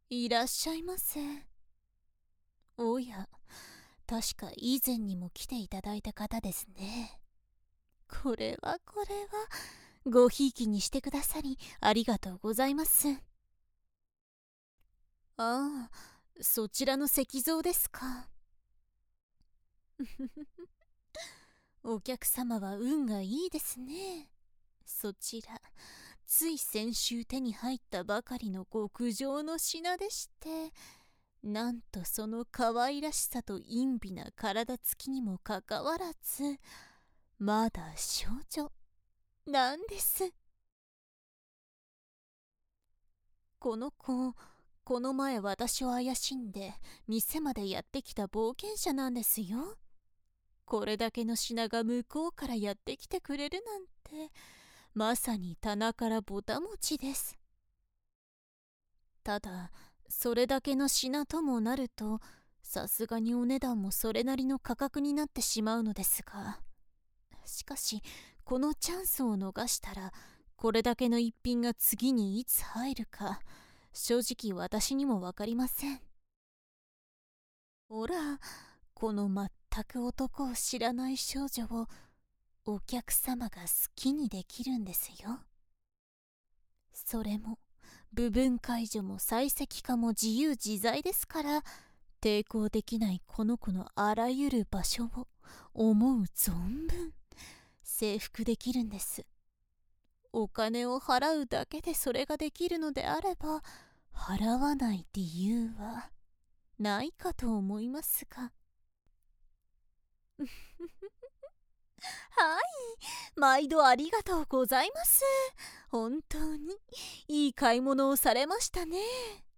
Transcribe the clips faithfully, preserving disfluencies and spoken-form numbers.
いらっしゃいませ。おや、確か以前にも来ていただいた方ですね。これはこれは、ごひいきにしてくださりありがとうございます。ああ、そちらの石像ですか。お客様は運がいいですね。そちら、つい先週手に入ったばかりの極上の品でして、なんとその可愛らしさと陰微な体つきにもかかわらず、まだ少女なんです。この子、この前私を怪しんで店までやってきた冒険者なんですよ。これだけの品が向こうからやってきてくれるなんて、まさに棚からぼたもちです。ただ、それだけの品ともなると、さすがにお値段もそれなりの価格になってしまうのですが、しかしこのチャンスを逃したら、これだけの一品が次にいつ入るか正直私にも分かりません。ほら、この全く男を知らない少女をお客様が好きにできるんですよ。それも部分解除も採石化も自由自在ですから、抵抗できないこの子のあらゆる場所を思う存分征服できるんです。お金を払うだけでそれができるのであれば、払わない理由はないかと思いますが。はい、毎度ありがとうございます。本当にいい買い物をされましたね。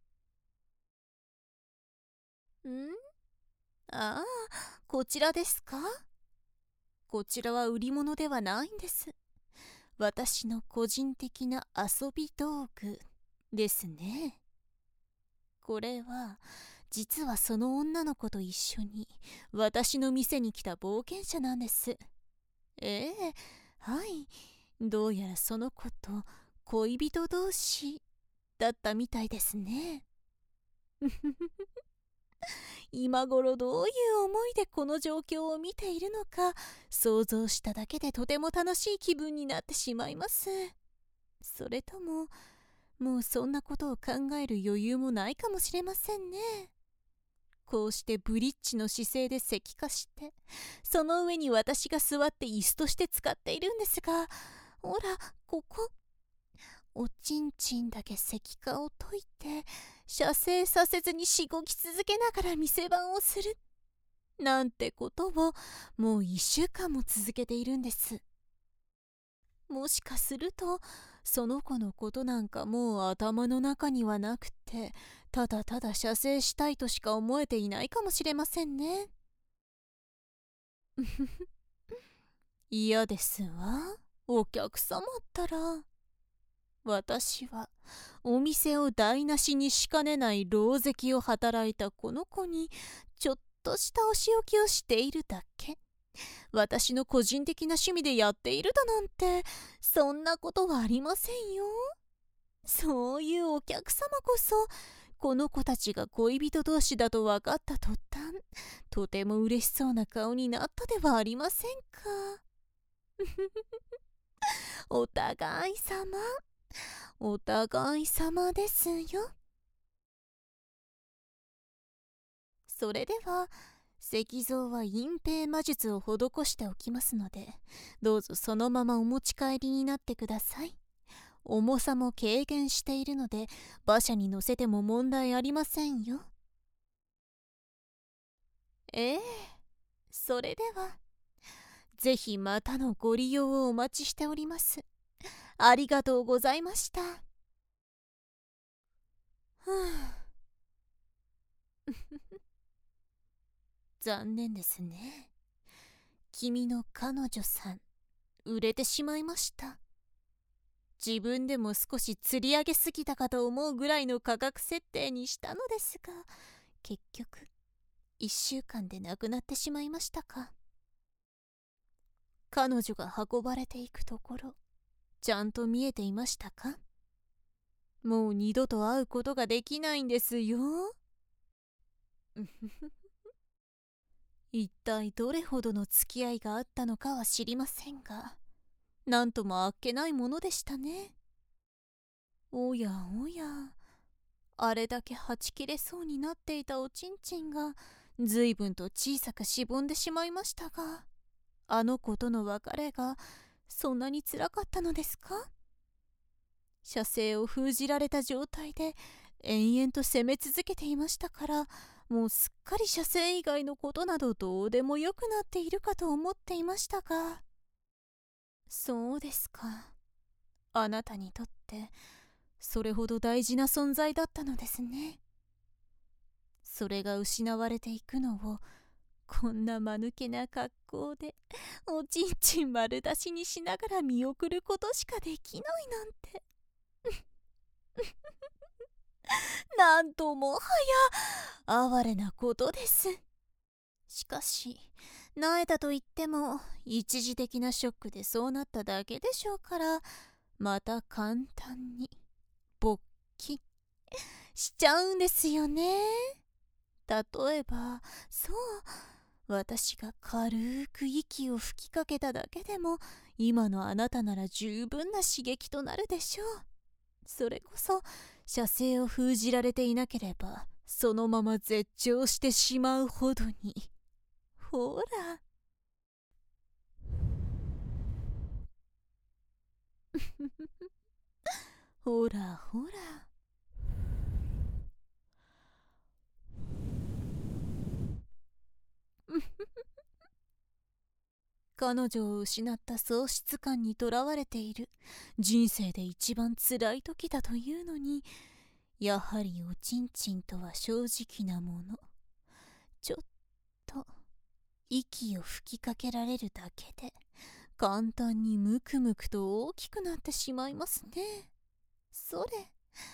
んああ、こちらですか。こちらは売り物ではないんです。私の個人的な遊び道具ですね。これは実はその女の子と一緒に私の店に来た冒険者なんです。ええ、はい。どうやらその子と恋人同士だったみたいですね。今頃どういう思いでこの状況を見ているのか想像しただけでとても楽しい気分になってしまいます。それとももうそんなことを考える余裕もないかもしれませんね。こうしてブリッジの姿勢で石化して、その上に私が座って椅子として使っているんですが、ほらここ、おちんちんだけ石化を解いて射精させずにしごき続けながら店番をするなんてことをもういっしゅうかんも続けているんです。もしかするとその子のことなんかもう頭の中にはなくて、ただただ射精したいとしか思えていないかもしれませんね。嫌ですわ、お客様ったら。私はお店を台無しにしかねない狼藉を働いたこの子にちょっとしたお仕置きをしているだけ。私の個人的な趣味でやっているだなんて、そんなことはありませんよ。そういうお客様こそこの子たちが恋人同士だと分かった途端、とても嬉しそうな顔になったではありませんか。お互い様、お互い様ですよ。それでは石像は隠蔽魔術を施しておきますので、どうぞそのままお持ち帰りになってください。重さも軽減しているので馬車に乗せても問題ありませんよ。ええ、それではぜひまたのご利用をお待ちしております。ありがとうございました。ふう残念ですね。君の彼女さん売れてしまいました。自分でも少し釣り上げすぎたかと思うぐらいの価格設定にしたのですが、結局いっしゅうかんで亡くなってしまいましたか。彼女が運ばれていくところちゃんと見えていましたか。 もう二度と会うことができないんですよ。一体どれほどの付き合いがあったのかは知りませんが、なんともあっけないものでしたね。おやおや、あれだけはち切れそうになっていたおちんちんが随分と小さくしぼんでしまいましたが、あの子との別れがそんなにつらかったのですか？射精を封じられた状態で延々と攻め続けていましたから、もうすっかり射精以外のことなどどうでもよくなっているかと思っていましたが。そうですか。あなたにとってそれほど大事な存在だったのですね。それが失われていくのをこんな間抜けな格好でおちんちん丸出しにしながら見送ることしかできないなんてなんともはや哀れなことです。しかし萎えたといっても一時的なショックでそうなっただけでしょうから、また簡単に勃起しちゃうんですよね。例えば、そう、私が軽く息を吹きかけただけでも今のあなたなら十分な刺激となるでしょう。それこそ射精を封じられていなければそのまま絶頂してしまうほどに。ほらほらほら彼女を失った喪失感にとらわれている人生で一番つらい時だというのに、やはりおちんちんとは正直なもの。ちょっと息を吹きかけられるだけで簡単にムクムクと大きくなってしまいますね。それ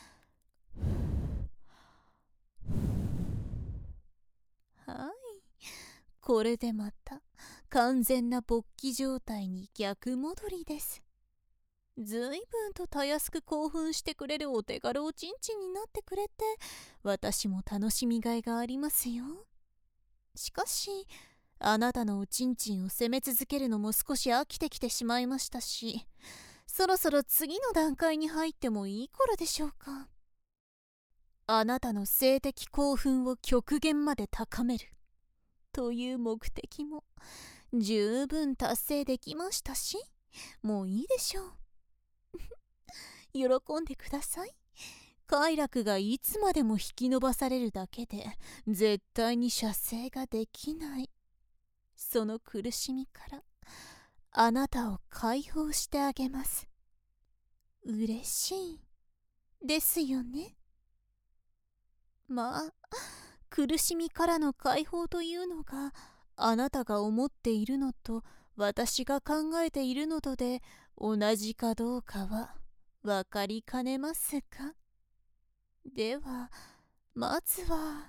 はい、これでまた完全な勃起状態に逆戻りです。ずいぶんとたやすく興奮してくれるお手軽おちんちんになってくれて、私も楽しみがいがありますよ。しかしあなたのおちんちんを責め続けるのも少し飽きてきてしまいましたし、そろそろ次の段階に入ってもいい頃でしょうか。あなたの性的興奮を極限まで高めるという目的も十分達成できましたし、もういいでしょう。喜んでください。快楽がいつまでも引き伸ばされるだけで絶対に射精ができない、その苦しみからあなたを解放してあげます。嬉しいですよね。まあ苦しみからの解放というのがあなたが思っているのと私が考えているのとで同じかどうかは分かりかねますか。ではまずは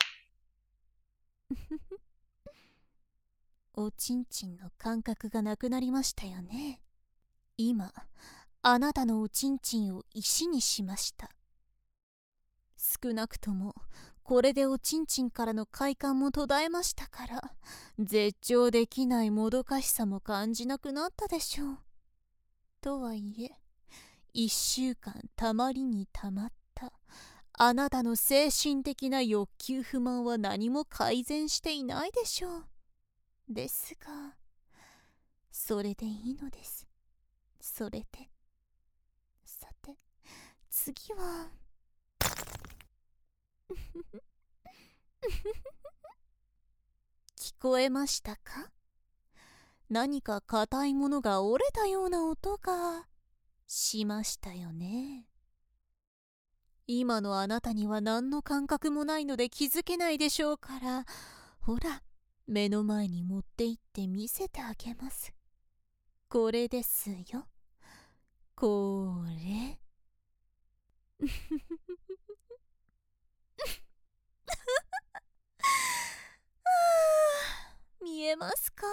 おちんちんの感覚がなくなりましたよね。今あなたのおちんちんを石にしました。少なくともこれでおちんちんからの快感も途絶えましたから、絶頂できないもどかしさも感じなくなったでしょう。とはいえ一週間たまりにたまったあなたの精神的な欲求不満は何も改善していないでしょう。ですがそれでいいのです。それでさて次は聞こえましたか？何か硬いものが折れたような音がしましたよね。今のあなたには何の感覚もないので気づけないでしょうから、ほら目の前に持って行って見せてあげます。これですよ、これ。見えますか？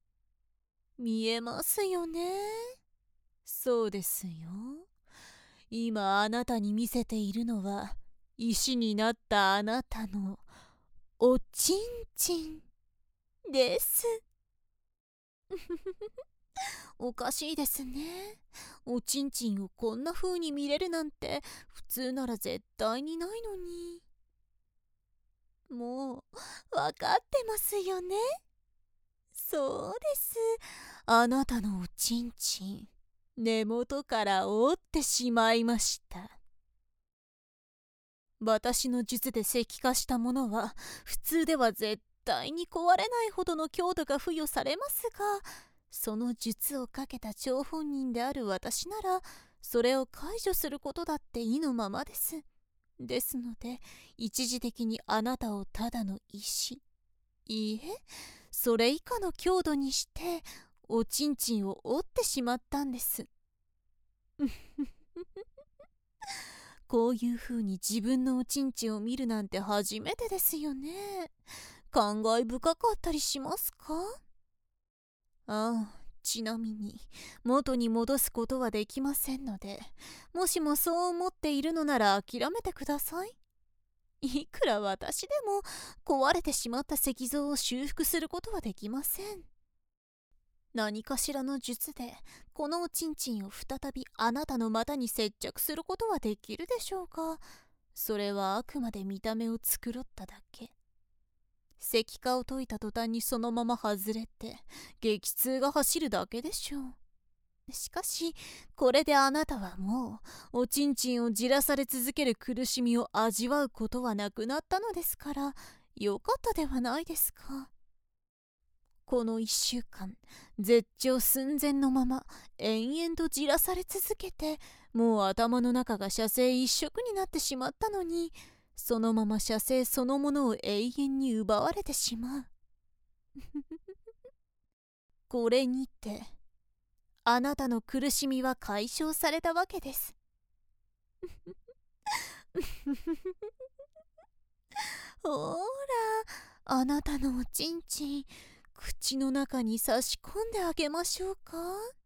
見えますよね。そうですよ。 今あなたに見せているのは、石になったあなたのおちんちんです。おかしいですね。おちんちんをこんな風に見れるなんて普通なら絶対にないのに。もうわかってますよね。そうです。あなたのおちんちん、根元から折ってしまいました。私の術で石化したものは普通では絶対に壊れないほどの強度が付与されますが、その術をかけた張本人である私ならそれを解除することだって意のままです。ですので一時的にあなたをただの石、いいえそれ以下の強度にしておちんちんを折ってしまったんです。こういう風に自分のおちんちんを見るなんて初めてですよね。感慨深かったりしますか？ああ、ちなみに元に戻すことはできませんので、もしもそう思っているのなら諦めてください。いくら私でも壊れてしまった石像を修復することはできません。何かしらの術でこのおちんちんを再びあなたの股に接着することはできるでしょうか。それはあくまで見た目を繕っただけ。石化を解いた途端にそのまま外れて激痛が走るだけでしょう。しかしこれであなたはもうおちんちんをじらされ続ける苦しみを味わうことはなくなったのですから、よかったではないですか。このいっしゅうかん絶頂寸前のまま延々とじらされ続けて、もう頭の中が射精一色になってしまったのに、そのまま射精そのものを永遠に奪われてしまう。これにてあなたの苦しみは解消されたわけです。ほーら、あなたのおちんちん口の中に差し込んであげましょうか。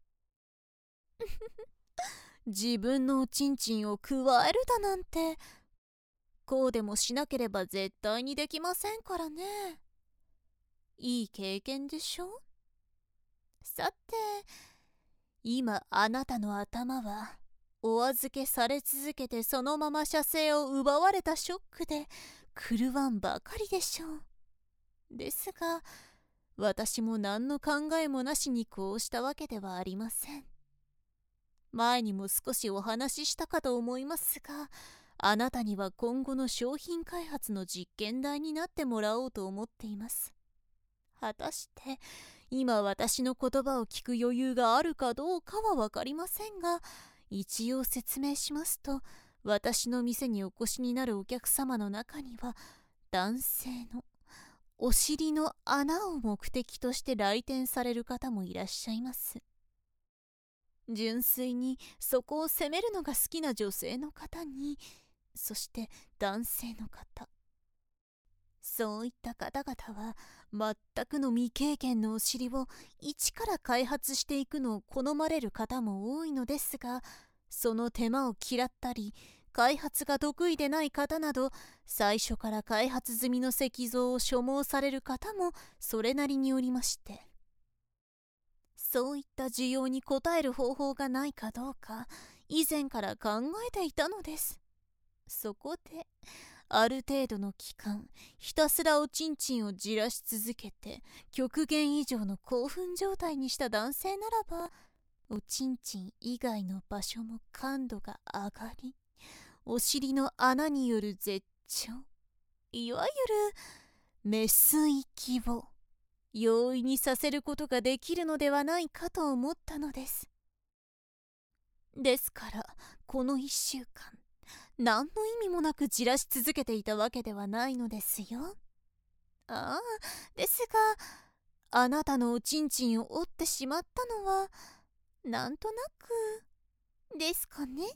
自分のおちんちんをくわえるだなんて、こうでもしなければ絶対にできませんからね。いい経験でしょ。さて、今あなたの頭はお預けされ続けてそのまま射精を奪われたショックで狂わんばかりでしょう。ですが私も何の考えもなしにこうしたわけではありません。前にも少しお話ししたかと思いますが、あなたには今後の商品開発の実験台になってもらおうと思っています。果たして今私の言葉を聞く余裕があるかどうかは分かりませんが、一応説明しますと、私の店にお越しになるお客様の中には男性のお尻の穴を目的として来店される方もいらっしゃいます。純粋にそこを責めるのが好きな女性の方に、そして男性の方、そういった方々は全くの未経験のお尻を一から開発していくのを好まれる方も多いのですが、その手間を嫌ったり開発が得意でない方など、最初から開発済みの石像を所望される方もそれなりにおりまして、そういった需要に応える方法がないかどうか以前から考えていたのです。そこである程度の期間ひたすらおちんちんをじらし続けて極限以上の興奮状態にした男性ならば、おちんちん以外の場所も感度が上がり、お尻の穴による絶頂、いわゆるメス息を容易にさせることができるのではないかと思ったのです。ですからこのいっしゅうかん何の意味もなくじらし続けていたわけではないのですよ。ああ、ですがあなたのおちんちんを折ってしまったのはなんとなくですかね。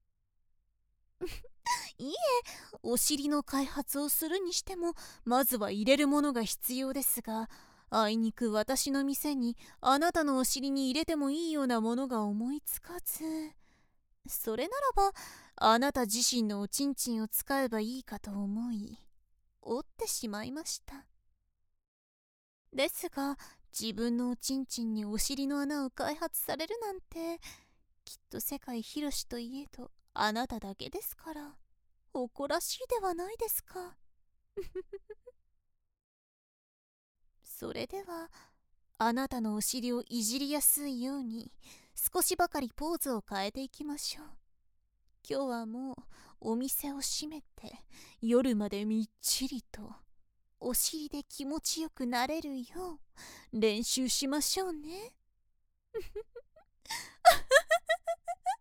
いえ、お尻の開発をするにしてもまずは入れるものが必要ですが、あいにく私の店にあなたのお尻に入れてもいいようなものが思いつかず。 それならばあなた自身のおちんちんを使えばいいかと思い折ってしまいました。ですが自分のおちんちんにお尻の穴を開発されるなんて、きっと世界広しといえどあなただけですから、誇らしいではないですか。それではあなたのお尻をいじりやすいように少しばかりポーズを変えていきましょう。今日はもうお店を閉めて夜までみっちりとお尻で気持ちよくなれるよう練習しましょうね。